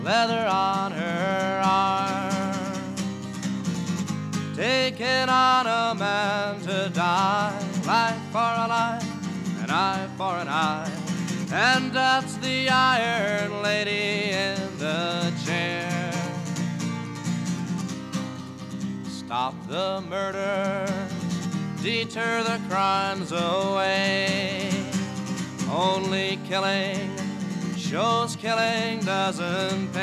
leather on her arm, taking on a man to die, life for a life, an eye for an eye, and that's the Iron Lady in the chair. Stop the murder, deter the crimes away. Only killing shows killing doesn't pay.